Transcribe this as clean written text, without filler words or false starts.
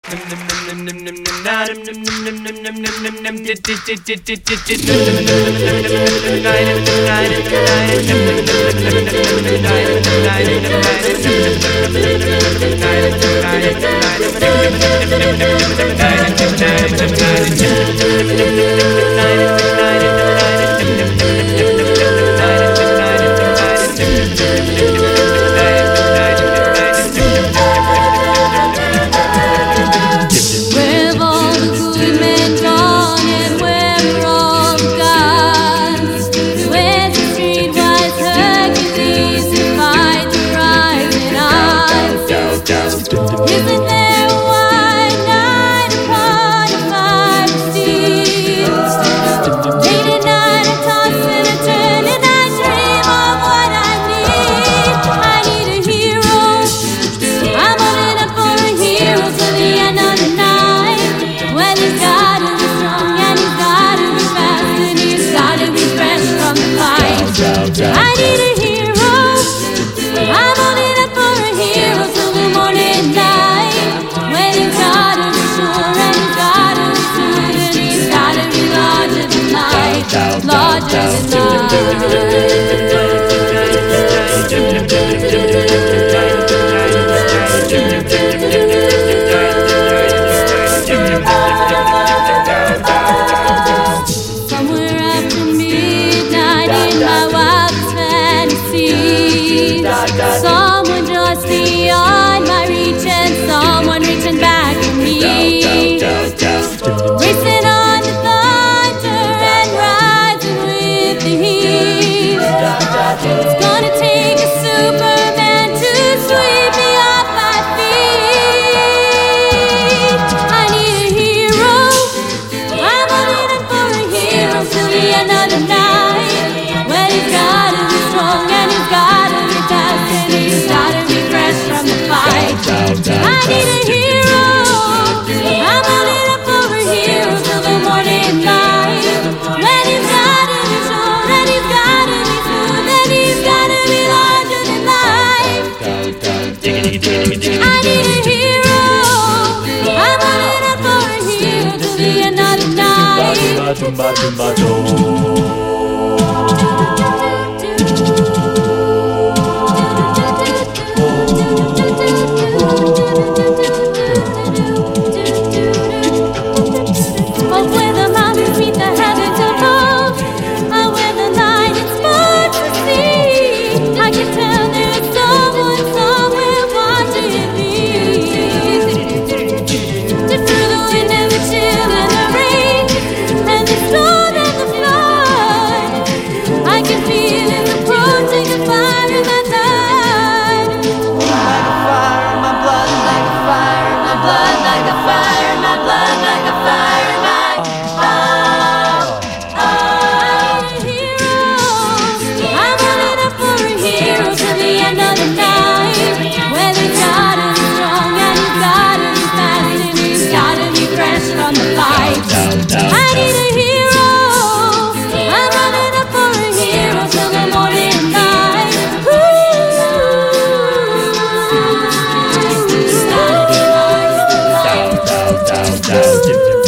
Isn't there a white night upon a fire sea? Late at night I toss and I turn and I dream of what I need. I need a hero. I'm holding up for a hero till the end of the night. When he's gotta be strong and he's gotta be fast and he's gotta be fresh from the fight. I need a hero. I'm holding up for a hero till the morning light. Larger than somewhere after midnight in my wildest fantasy, someone just beyond my reach and someone reaching back at me, racing on the thunder and rising with the heat. It's gonna take a Superman to sweep me off my feet. I need a hero. I'm holding up for a hero till the end of the night. When he's gotta be strong and he's gotta be fast and he's gotta be fresh from the fight. I need a hero. I'm holding up for a hero till the morning light. When he's gotta be strong and he's gotta be smooth and he's gotta be larger than life. I need a hero. I'm holding up for a hero till the end of the night. Ooh.